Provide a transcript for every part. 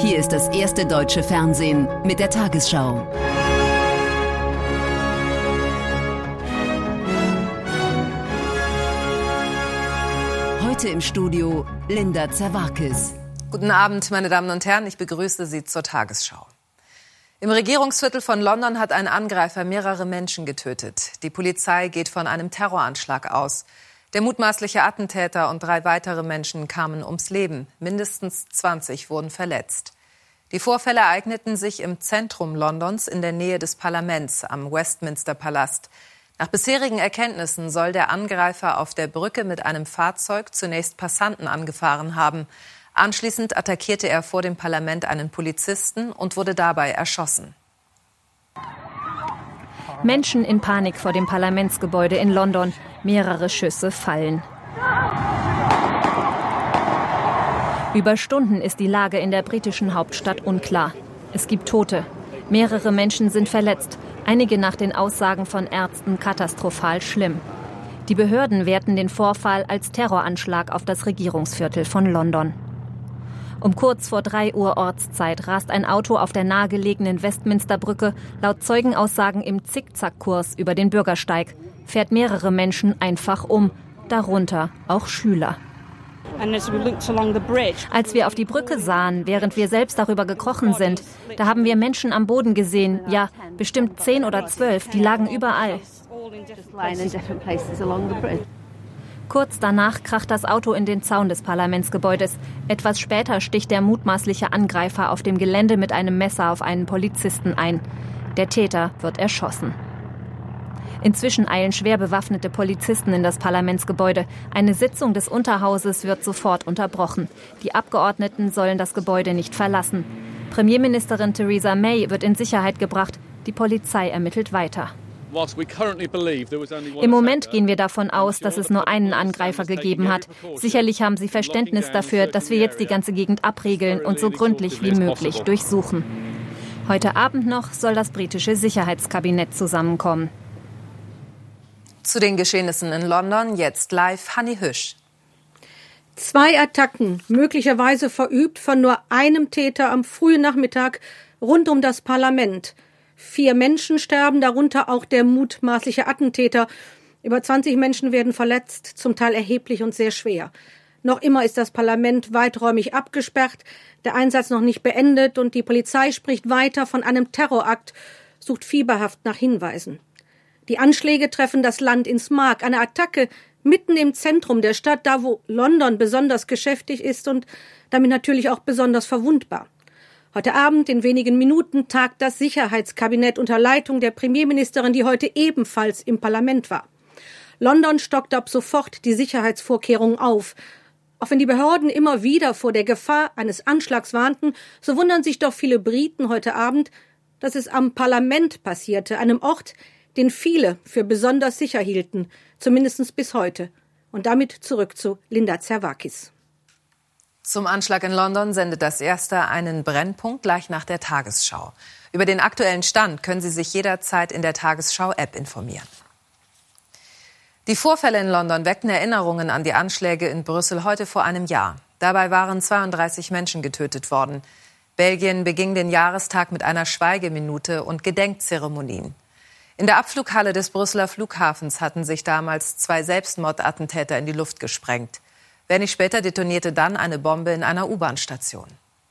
Hier ist das erste deutsche Fernsehen mit der Tagesschau. Heute im Studio Linda Zerwakis. Guten Abend, meine Damen und Herren, ich begrüße Sie zur Tagesschau. Im Regierungsviertel von London hat ein Angreifer mehrere Menschen getötet. Die Polizei geht von einem Terroranschlag aus. Der mutmaßliche Attentäter und 3 weitere Menschen kamen ums Leben. Mindestens 20 wurden verletzt. Die Vorfälle ereigneten sich im Zentrum Londons in der Nähe des Parlaments am Westminster-Palast. Nach bisherigen Erkenntnissen soll der Angreifer auf der Brücke mit einem Fahrzeug zunächst Passanten angefahren haben. Anschließend attackierte er vor dem Parlament einen Polizisten und wurde dabei erschossen. Menschen in Panik vor dem Parlamentsgebäude in London. Mehrere Schüsse fallen. Über Stunden ist die Lage in der britischen Hauptstadt unklar. Es gibt Tote. Mehrere Menschen sind verletzt. Einige nach den Aussagen von Ärzten katastrophal schlimm. Die Behörden werten den Vorfall als Terroranschlag auf das Regierungsviertel von London. Um kurz vor 3 Uhr Ortszeit rast ein Auto auf der nahegelegenen Westminsterbrücke laut Zeugenaussagen im Zickzackkurs über den Bürgersteig, fährt mehrere Menschen einfach um, darunter auch Schüler. Als wir auf die Brücke sahen, während wir selbst darüber gekrochen sind, da haben wir Menschen am Boden gesehen, ja, bestimmt 10 oder 12, die lagen überall. Kurz danach kracht das Auto in den Zaun des Parlamentsgebäudes. Etwas später sticht der mutmaßliche Angreifer auf dem Gelände mit einem Messer auf einen Polizisten ein. Der Täter wird erschossen. Inzwischen eilen schwer bewaffnete Polizisten in das Parlamentsgebäude. Eine Sitzung des Unterhauses wird sofort unterbrochen. Die Abgeordneten sollen das Gebäude nicht verlassen. Premierministerin Theresa May wird in Sicherheit gebracht. Die Polizei ermittelt weiter. Im Moment gehen wir davon aus, dass es nur einen Angreifer gegeben hat. Sicherlich haben Sie Verständnis dafür, dass wir jetzt die ganze Gegend abriegeln und so gründlich wie möglich durchsuchen. Heute Abend noch soll das britische Sicherheitskabinett zusammenkommen. Zu den Geschehnissen in London jetzt live Hanni Hüsch. 2 Attacken, möglicherweise verübt von nur einem Täter am frühen Nachmittag rund um das Parlament. 4 Menschen sterben, darunter auch der mutmaßliche Attentäter. Über 20 Menschen werden verletzt, zum Teil erheblich und sehr schwer. Noch immer ist das Parlament weiträumig abgesperrt, der Einsatz noch nicht beendet und die Polizei spricht weiter von einem Terrorakt, sucht fieberhaft nach Hinweisen. Die Anschläge treffen das Land ins Mark. Eine Attacke mitten im Zentrum der Stadt, da wo London besonders geschäftig ist und damit natürlich auch besonders verwundbar. Heute Abend in wenigen Minuten tagt das Sicherheitskabinett unter Leitung der Premierministerin, die heute ebenfalls im Parlament war. London stockt ab sofort die Sicherheitsvorkehrungen auf. Auch wenn die Behörden immer wieder vor der Gefahr eines Anschlags warnten, so wundern sich doch viele Briten heute Abend, dass es am Parlament passierte, einem Ort, den viele für besonders sicher hielten, zumindest bis heute. Und damit zurück zu Linda Zerwakis. Zum Anschlag in London sendet das Erste einen Brennpunkt gleich nach der Tagesschau. Über den aktuellen Stand können Sie sich jederzeit in der Tagesschau-App informieren. Die Vorfälle in London weckten Erinnerungen an die Anschläge in Brüssel heute vor einem Jahr. Dabei waren 32 Menschen getötet worden. Belgien beging den Jahrestag mit einer Schweigeminute und Gedenkzeremonien. In der Abflughalle des Brüsseler Flughafens hatten sich damals 2 Selbstmordattentäter in die Luft gesprengt. Wenig später detonierte dann eine Bombe in einer U-Bahn-Station.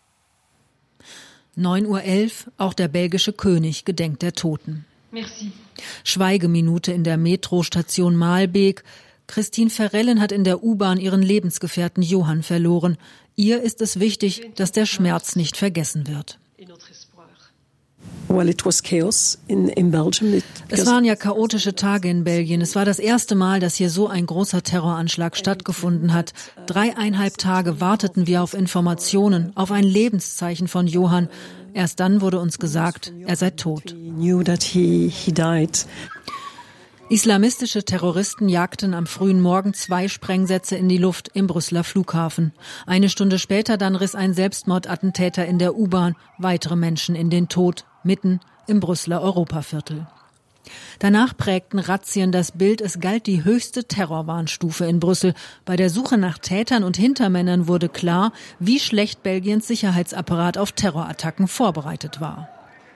9:11 Uhr, auch der belgische König gedenkt der Toten. Merci. Schweigeminute in der Metrostation Maalbeek. Christine Verrellen hat in der U-Bahn ihren Lebensgefährten Johann verloren. Ihr ist es wichtig, dass der Schmerz nicht vergessen wird. Es waren ja chaotische Tage in Belgien. Es war das erste Mal, dass hier so ein großer Terroranschlag stattgefunden hat. 3,5 Tage warteten wir auf Informationen, auf ein Lebenszeichen von Johann. Erst dann wurde uns gesagt, er sei tot. Islamistische Terroristen jagten am frühen Morgen 2 Sprengsätze in die Luft im Brüsseler Flughafen. Eine Stunde später dann riss ein Selbstmordattentäter in der U-Bahn weitere Menschen in den Tod, mitten im Brüsseler Europaviertel. Danach prägten Razzien das Bild, es galt die höchste Terrorwarnstufe in Brüssel. Bei der Suche nach Tätern und Hintermännern wurde klar, wie schlecht Belgiens Sicherheitsapparat auf Terrorattacken vorbereitet war.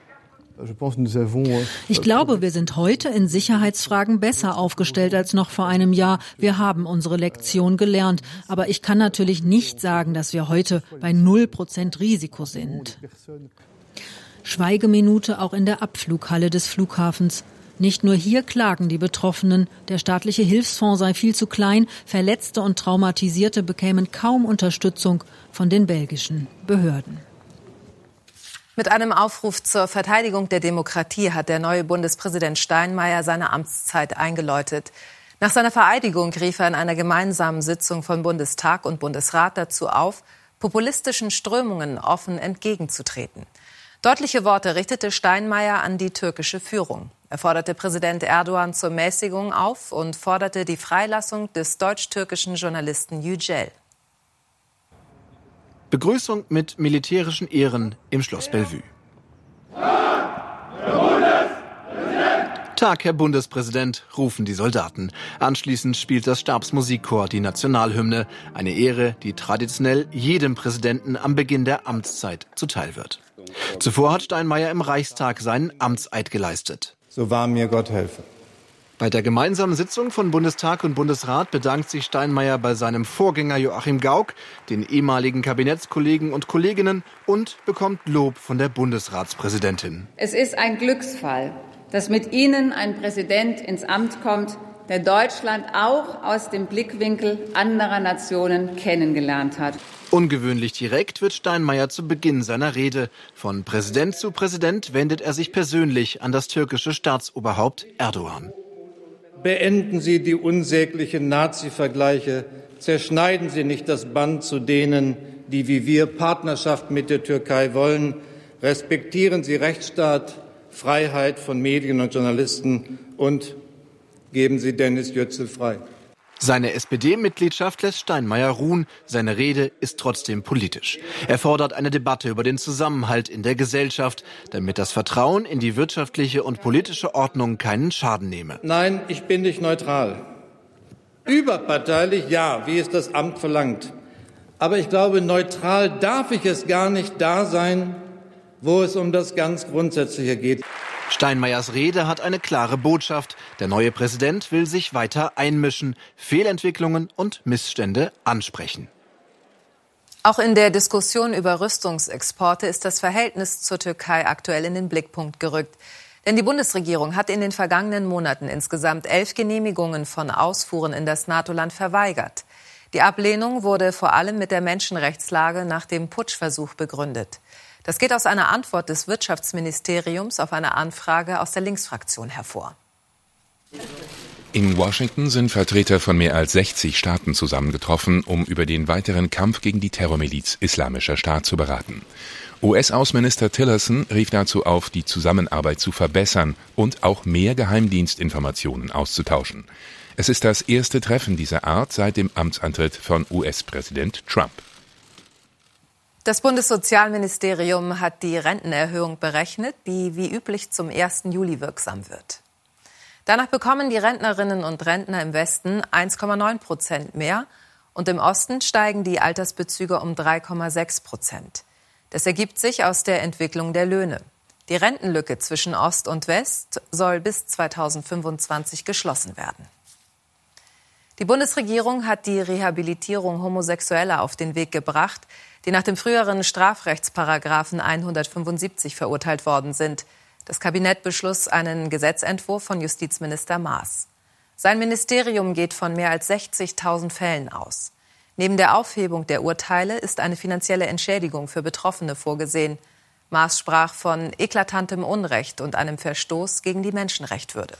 Ich glaube, wir sind heute in Sicherheitsfragen besser aufgestellt als noch vor einem Jahr. Wir haben unsere Lektion gelernt. Aber ich kann natürlich nicht sagen, dass wir heute bei 0% Risiko sind. Schweigeminute auch in der Abflughalle des Flughafens. Nicht nur hier klagen die Betroffenen. Der staatliche Hilfsfonds sei viel zu klein. Verletzte und Traumatisierte bekämen kaum Unterstützung von den belgischen Behörden. Mit einem Aufruf zur Verteidigung der Demokratie hat der neue Bundespräsident Steinmeier seine Amtszeit eingeläutet. Nach seiner Vereidigung rief er in einer gemeinsamen Sitzung von Bundestag und Bundesrat dazu auf, populistischen Strömungen offen entgegenzutreten. Deutliche Worte richtete Steinmeier an die türkische Führung. Er forderte Präsident Erdogan zur Mäßigung auf und forderte die Freilassung des deutsch-türkischen Journalisten Yücel. Begrüßung mit militärischen Ehren im Schloss Bellevue. Tag, Herr Bundespräsident, rufen die Soldaten. Anschließend spielt das Stabsmusikchor die Nationalhymne. Eine Ehre, die traditionell jedem Präsidenten am Beginn der Amtszeit zuteil wird. Zuvor hat Steinmeier im Reichstag seinen Amtseid geleistet. So wahr mir Gott helfe. Bei der gemeinsamen Sitzung von Bundestag und Bundesrat bedankt sich Steinmeier bei seinem Vorgänger Joachim Gauck, den ehemaligen Kabinettskollegen und Kolleginnen und bekommt Lob von der Bundesratspräsidentin. Es ist ein Glücksfall, dass mit Ihnen ein Präsident ins Amt kommt, der Deutschland auch aus dem Blickwinkel anderer Nationen kennengelernt hat. Ungewöhnlich direkt wird Steinmeier zu Beginn seiner Rede. Von Präsident zu Präsident wendet er sich persönlich an das türkische Staatsoberhaupt Erdogan. Beenden Sie die unsäglichen Nazi-Vergleiche. Zerschneiden Sie nicht das Band zu denen, die wie wir Partnerschaft mit der Türkei wollen. Respektieren Sie Rechtsstaat, Freiheit von Medien und Journalisten und geben Sie Dennis Yücel frei. Seine SPD-Mitgliedschaft lässt Steinmeier ruhen. Seine Rede ist trotzdem politisch. Er fordert eine Debatte über den Zusammenhalt in der Gesellschaft, damit das Vertrauen in die wirtschaftliche und politische Ordnung keinen Schaden nehme. Nein, ich bin nicht neutral. Überparteilich, ja, wie es das Amt verlangt. Aber ich glaube, neutral darf ich es gar nicht da sein, wo es um das ganz Grundsätzliche geht. Steinmeiers Rede hat eine klare Botschaft. Der neue Präsident will sich weiter einmischen, Fehlentwicklungen und Missstände ansprechen. Auch in der Diskussion über Rüstungsexporte ist das Verhältnis zur Türkei aktuell in den Blickpunkt gerückt. Denn die Bundesregierung hat in den vergangenen Monaten insgesamt 11 Genehmigungen von Ausfuhren in das NATO-Land verweigert. Die Ablehnung wurde vor allem mit der Menschenrechtslage nach dem Putschversuch begründet. Das geht aus einer Antwort des Wirtschaftsministeriums auf eine Anfrage aus der Linksfraktion hervor. In Washington sind Vertreter von mehr als 60 Staaten zusammengetroffen, um über den weiteren Kampf gegen die Terrormiliz Islamischer Staat zu beraten. US-Außenminister Tillerson rief dazu auf, die Zusammenarbeit zu verbessern und auch mehr Geheimdienstinformationen auszutauschen. Es ist das erste Treffen dieser Art seit dem Amtsantritt von US-Präsident Trump. Das Bundessozialministerium hat die Rentenerhöhung berechnet, die wie üblich zum 1. Juli wirksam wird. Danach bekommen die Rentnerinnen und Rentner im Westen 1,9% mehr und im Osten steigen die Altersbezüge um 3,6%. Das ergibt sich aus der Entwicklung der Löhne. Die Rentenlücke zwischen Ost und West soll bis 2025 geschlossen werden. Die Bundesregierung hat die Rehabilitierung Homosexueller auf den Weg gebracht, die nach dem früheren Strafrechtsparagraphen 175 verurteilt worden sind. Das Kabinett beschloss einen Gesetzentwurf von Justizminister Maas. Sein Ministerium geht von mehr als 60.000 Fällen aus. Neben der Aufhebung der Urteile ist eine finanzielle Entschädigung für Betroffene vorgesehen. Maas sprach von eklatantem Unrecht und einem Verstoß gegen die Menschenwürde.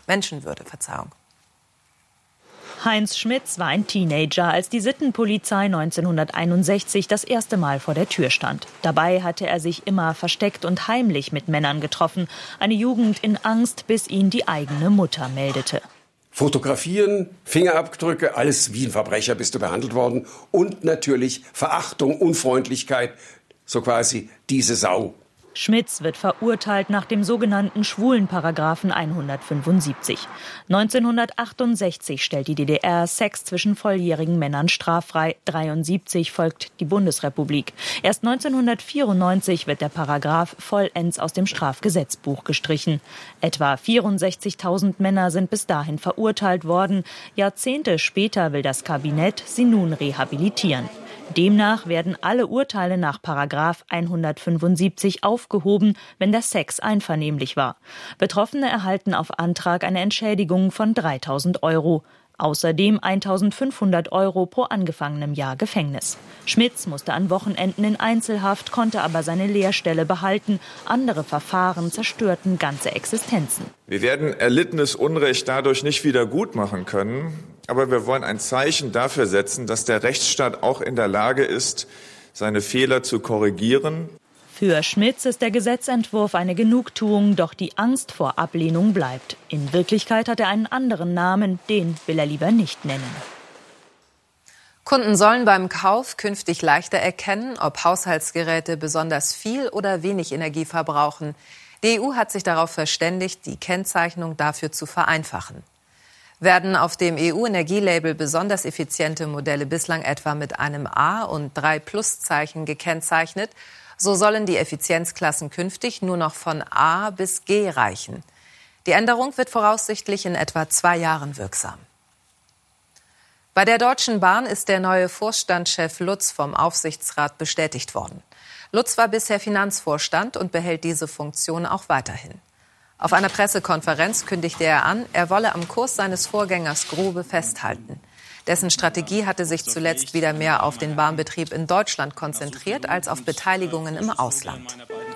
Heinz Schmitz war ein Teenager, als die Sittenpolizei 1961 das erste Mal vor der Tür stand. Dabei hatte er sich immer versteckt und heimlich mit Männern getroffen. Eine Jugend in Angst, bis ihn die eigene Mutter meldete. Fotografieren, Fingerabdrücke, alles wie ein Verbrecher bist du behandelt worden. Und natürlich Verachtung, Unfreundlichkeit, so quasi diese Sau. Schmitz wird verurteilt nach dem sogenannten Schwulenparagraphen 175. 1968 stellt die DDR Sex zwischen volljährigen Männern straffrei. 1973 folgt die Bundesrepublik. Erst 1994 wird der Paragraph vollends aus dem Strafgesetzbuch gestrichen. Etwa 64.000 Männer sind bis dahin verurteilt worden. Jahrzehnte später will das Kabinett sie nun rehabilitieren. Demnach werden alle Urteile nach Paragraph 175 aufgehoben, wenn der Sex einvernehmlich war. Betroffene erhalten auf Antrag eine Entschädigung von 3.000 €. Außerdem 1.500 € pro angefangenem Jahr Gefängnis. Schmitz musste an Wochenenden in Einzelhaft, konnte aber seine Lehrstelle behalten. Andere Verfahren zerstörten ganze Existenzen. Wir werden erlittenes Unrecht dadurch nicht wieder gutmachen können. Aber wir wollen ein Zeichen dafür setzen, dass der Rechtsstaat auch in der Lage ist, seine Fehler zu korrigieren. Für Schmitz ist der Gesetzentwurf eine Genugtuung, doch die Angst vor Ablehnung bleibt. In Wirklichkeit hat er einen anderen Namen, den will er lieber nicht nennen. Kunden sollen beim Kauf künftig leichter erkennen, ob Haushaltsgeräte besonders viel oder wenig Energie verbrauchen. Die EU hat sich darauf verständigt, die Kennzeichnung dafür zu vereinfachen. Werden auf dem EU-Energielabel besonders effiziente Modelle bislang etwa mit einem A- und 3+-Zeichen gekennzeichnet, so sollen die Effizienzklassen künftig nur noch von A bis G reichen. Die Änderung wird voraussichtlich in etwa 2 Jahren wirksam. Bei der Deutschen Bahn ist der neue Vorstandschef Lutz vom Aufsichtsrat bestätigt worden. Lutz war bisher Finanzvorstand und behält diese Funktion auch weiterhin. Auf einer Pressekonferenz kündigte er an, er wolle am Kurs seines Vorgängers Grube festhalten. Dessen Strategie hatte sich zuletzt wieder mehr auf den Bahnbetrieb in Deutschland konzentriert als auf Beteiligungen im Ausland.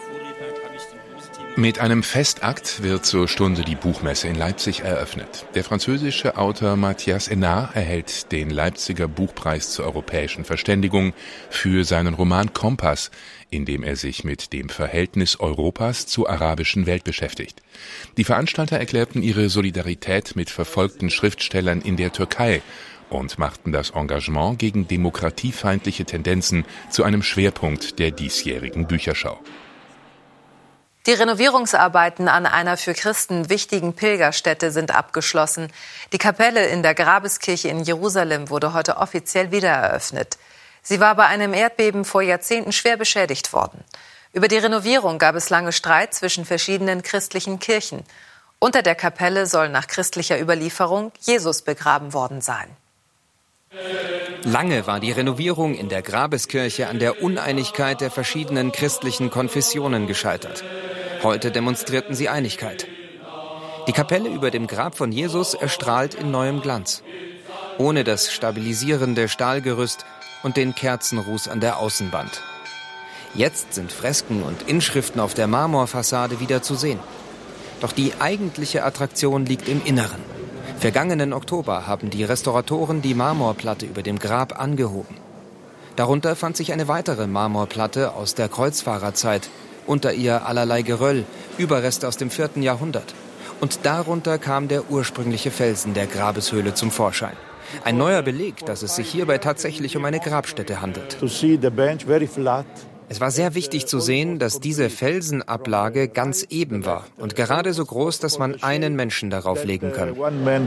Mit einem Festakt wird zur Stunde die Buchmesse in Leipzig eröffnet. Der französische Autor Mathias Hénard erhält den Leipziger Buchpreis zur europäischen Verständigung für seinen Roman Kompass, in dem er sich mit dem Verhältnis Europas zur arabischen Welt beschäftigt. Die Veranstalter erklärten ihre Solidarität mit verfolgten Schriftstellern in der Türkei und machten das Engagement gegen demokratiefeindliche Tendenzen zu einem Schwerpunkt der diesjährigen Bücherschau. Die Renovierungsarbeiten an einer für Christen wichtigen Pilgerstätte sind abgeschlossen. Die Kapelle in der Grabeskirche in Jerusalem wurde heute offiziell wiedereröffnet. Sie war bei einem Erdbeben vor Jahrzehnten schwer beschädigt worden. Über die Renovierung gab es lange Streit zwischen verschiedenen christlichen Kirchen. Unter der Kapelle soll nach christlicher Überlieferung Jesus begraben worden sein. Lange war die Renovierung in der Grabeskirche an der Uneinigkeit der verschiedenen christlichen Konfessionen gescheitert. Heute demonstrierten sie Einigkeit. Die Kapelle über dem Grab von Jesus erstrahlt in neuem Glanz. Ohne das stabilisierende Stahlgerüst und den Kerzenruß an der Außenwand. Jetzt sind Fresken und Inschriften auf der Marmorfassade wieder zu sehen. Doch die eigentliche Attraktion liegt im Inneren. Vergangenen Oktober haben die Restauratoren die Marmorplatte über dem Grab angehoben. Darunter fand sich eine weitere Marmorplatte aus der Kreuzfahrerzeit, unter ihr allerlei Geröll, Überreste aus dem 4. Jahrhundert. Und darunter kam der ursprüngliche Felsen der Grabeshöhle zum Vorschein. Ein neuer Beleg, dass es sich hierbei tatsächlich um eine Grabstätte handelt. Es war sehr wichtig zu sehen, dass diese Felsenablage ganz eben war und gerade so groß, dass man einen Menschen darauf legen kann.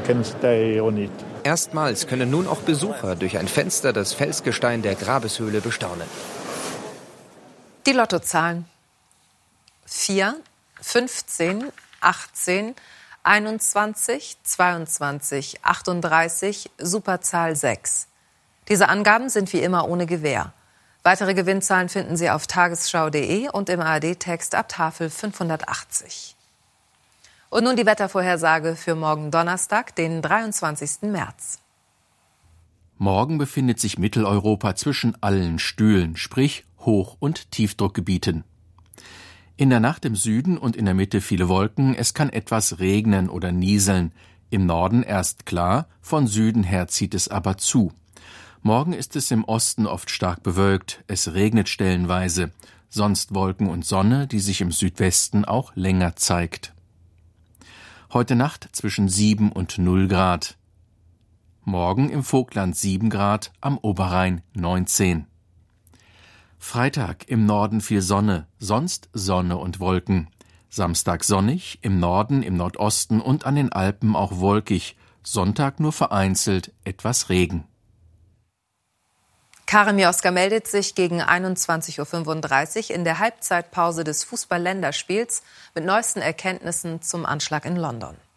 Erstmals können nun auch Besucher durch ein Fenster das Felsgestein der Grabeshöhle bestaunen. Die Lottozahlen: 4, 15, 18, 21, 22, 38, Superzahl 6. Diese Angaben sind wie immer ohne Gewähr. Weitere Gewinnzahlen finden Sie auf tagesschau.de und im ARD-Text ab Tafel 580. Und nun die Wettervorhersage für morgen Donnerstag, den 23. März. Morgen befindet sich Mitteleuropa zwischen allen Stühlen, sprich Hoch- und Tiefdruckgebieten. In der Nacht im Süden und in der Mitte viele Wolken, es kann etwas regnen oder nieseln. Im Norden erst klar, von Süden her zieht es aber zu. Morgen ist es im Osten oft stark bewölkt, es regnet stellenweise, sonst Wolken und Sonne, die sich im Südwesten auch länger zeigt. Heute Nacht zwischen 7 und 0 Grad. Morgen im Vogtland 7 Grad, am Oberrhein 19. Freitag im Norden viel Sonne, sonst Sonne und Wolken. Samstag sonnig, im Norden, im Nordosten und an den Alpen auch wolkig. Sonntag nur vereinzelt etwas Regen. Karin Mioska meldet sich gegen 21.35 Uhr in der Halbzeitpause des Fußball-Länderspiels mit neuesten Erkenntnissen zum Anschlag in London.